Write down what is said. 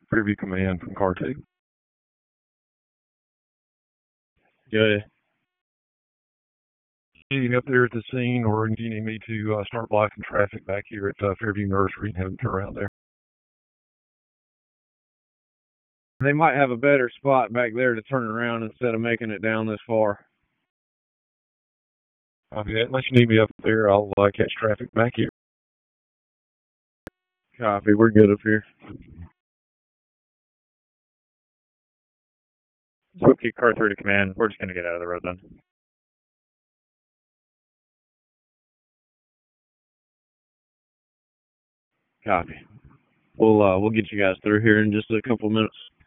Fairview Command from Car 2. Good. Getting up there at the scene, or do you need me to start blocking traffic back here at Fairview Nursery and have them turn around there? They might have a better spot back there to turn around instead of making it down this far. Okay, unless you need me up there, I'll catch traffic back here. Copy. We're good up here. Swifty Car 3 to command. We're just going to get out of the road then. Copy. We'll get you guys through here in just a couple minutes.